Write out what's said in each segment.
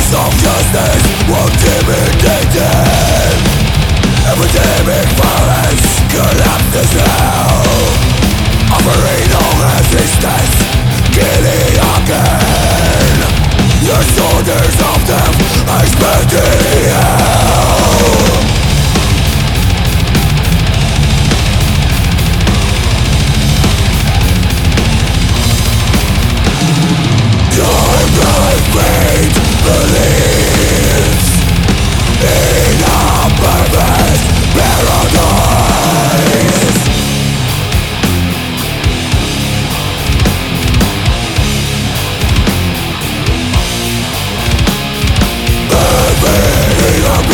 Self-justice won't intimidate them. Epidemic violence collapses now, offering no resistance, killing again. The soldiers of death expecting hell. Time blind fate believes in a perfect paradise. Living in a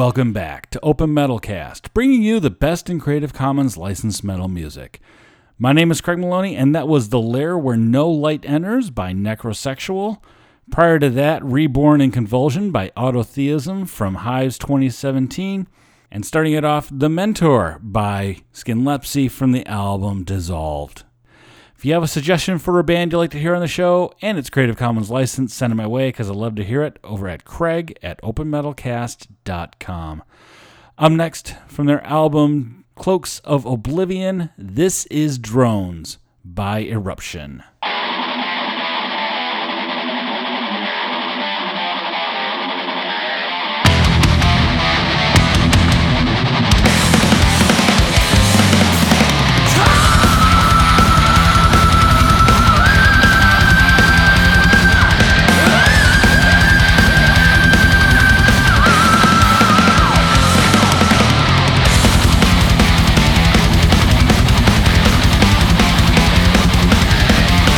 Welcome back to Open Metalcast, bringing you the best in Creative Commons licensed metal music. My name is Craig Maloney, and that was The Lair Where No Light Enters by Necrosexual. Prior to that, Reborn in Convulsion by Autotheism from Hives 2017. And starting it off, The Mentor by Skinlepsy from the album Dissolved. If you have a suggestion for a band you'd like to hear on the show, and it's Creative Commons licensed, send it my way because I'd love to hear it over at craig@openmetalcast.com. Up next, from their album Cloaks of Oblivion, this is Drones by Eruption. Drones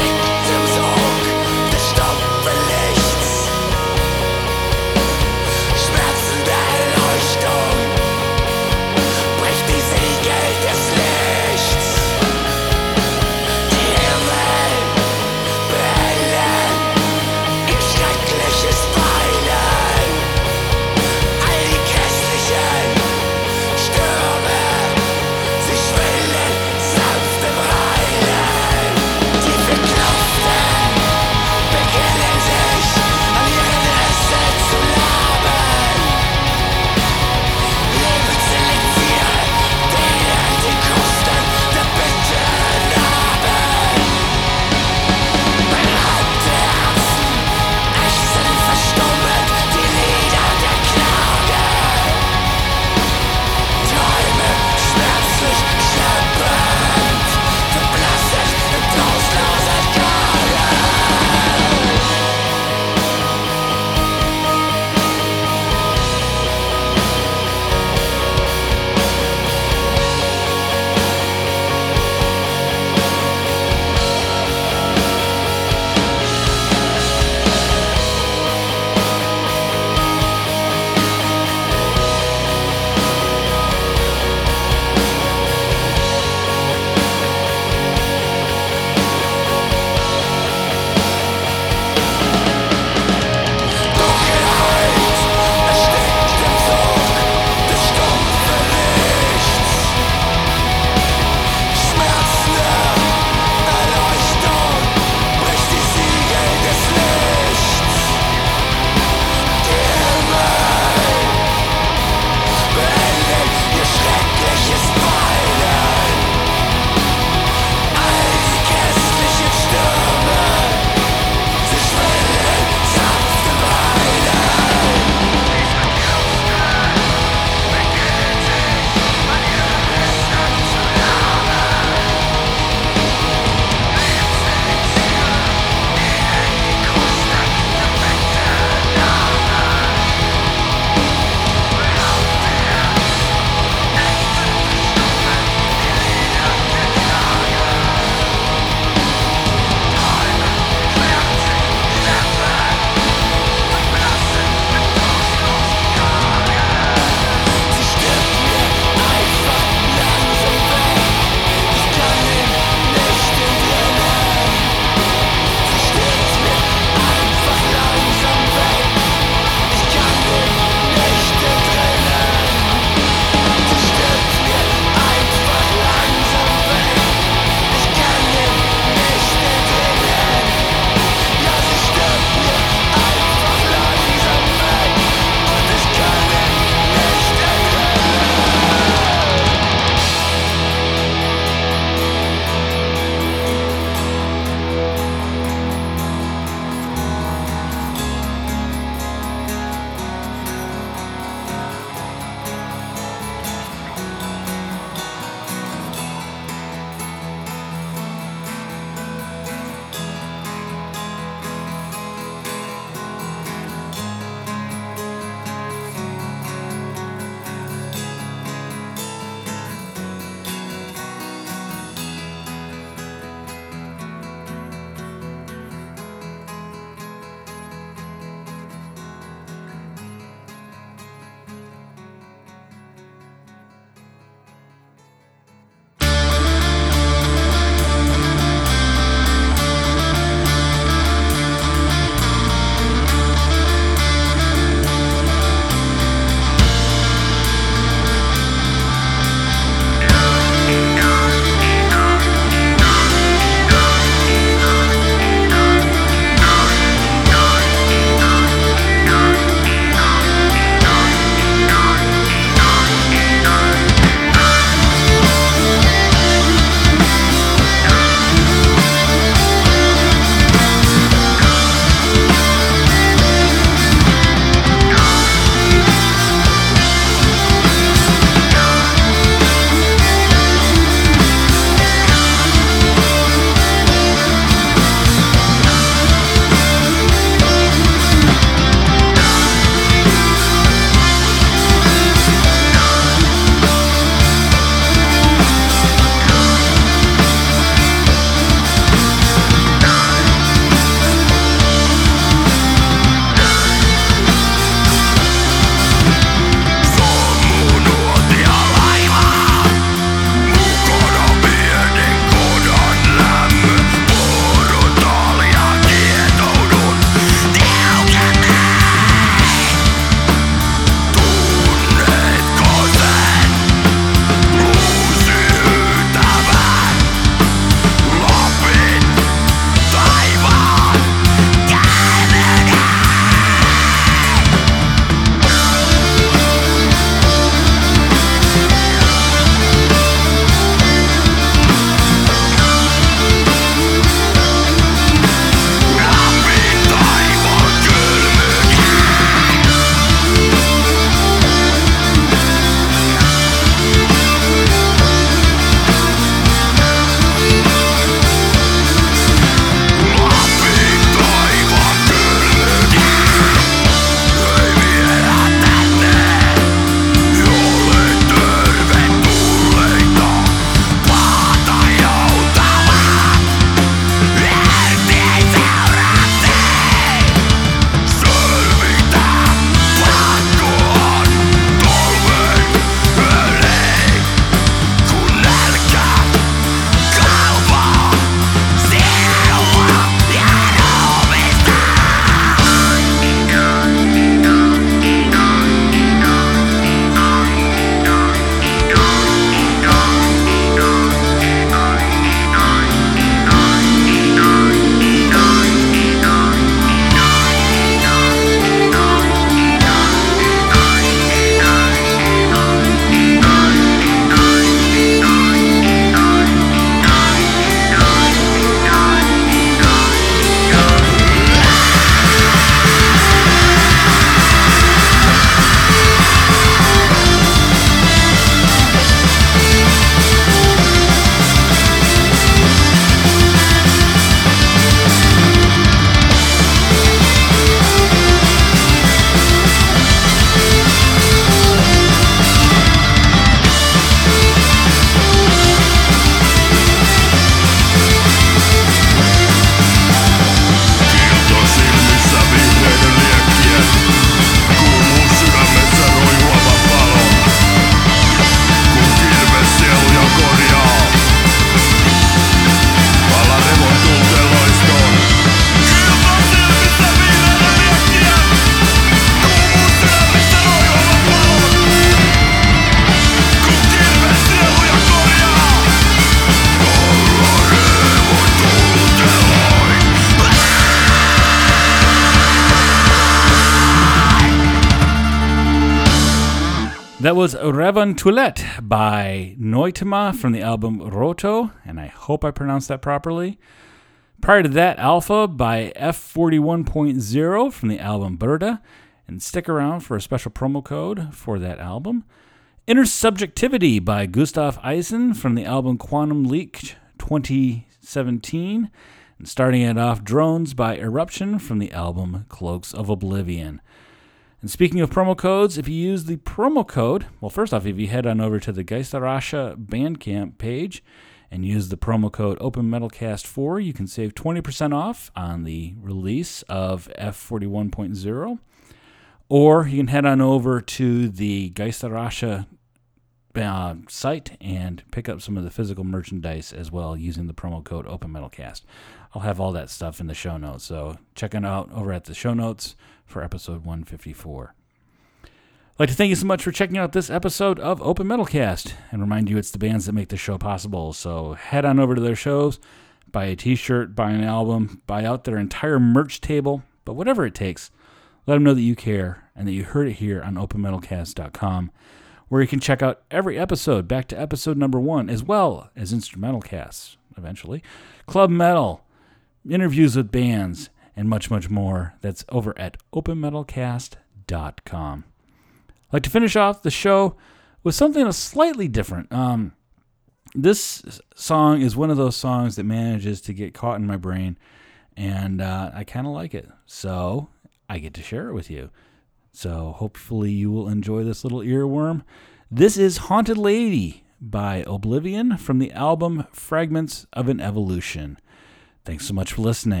That was Revan Toilette by Noitama from the album Roto, and I hope I pronounced that properly. Prior to that, Alpha by F41.0 from the album Burda, and stick around for a special promo code for that album. Intersubjectivity by Gustav Eisen from the album Quantum Leak 2017, and starting it off, Drones by Eruption from the album Cloaks of Oblivion. And speaking of promo codes, if you use the promo code, well, first off, if you head on over to the Geisterasche Bandcamp page and use the promo code OpenMetalCast4, you can save 20% off on the release of F41.0. Or you can head on over to the Geisterasche site and pick up some of the physical merchandise as well using the promo code OpenMetalCast. I'll have all that stuff in the show notes, so check it out over at the show notes for episode 154. I'd like to thank you so much for checking out this episode of Open Metalcast and remind you it's the bands that make the show possible. So head on over to their shows, buy a t-shirt, buy an album, buy out their entire merch table, but whatever it takes, let them know that you care and that you heard it here on openmetalcast.com, where you can check out every episode back to episode number 1, as well as instrumental casts, eventually, club metal, interviews with bands, and much, much more. That's over at openmetalcast.com. I'd like to finish off the show with something slightly different. This song is one of those songs that manages to get caught in my brain, and I kind of like it. So I get to share it with you. So hopefully you will enjoy this little earworm. This is Haunted Lady by Oblivion from the album Fragments of an Evolution. Thanks so much for listening.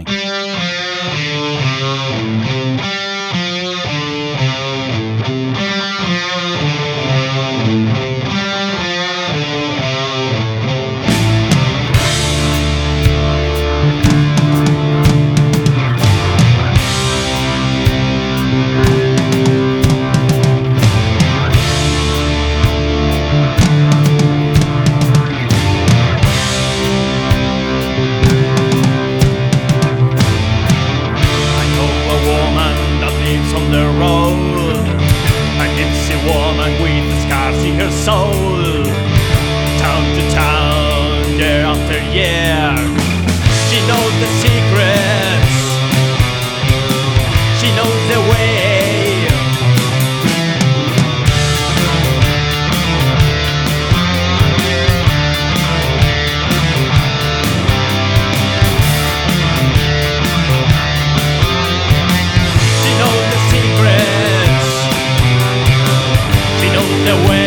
Soul, town to town, year after year. She knows the secrets, she knows the way. She knows the secrets, she knows the way.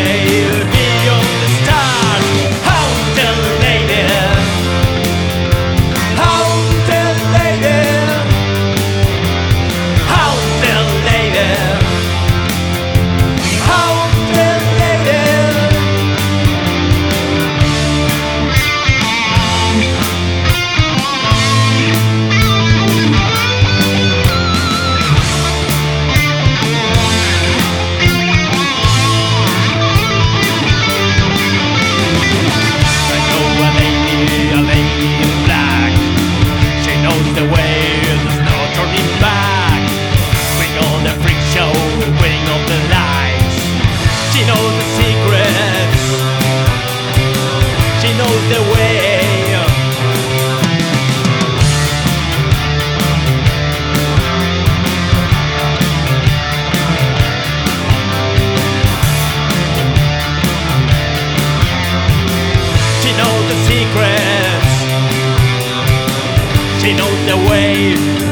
She knows the way.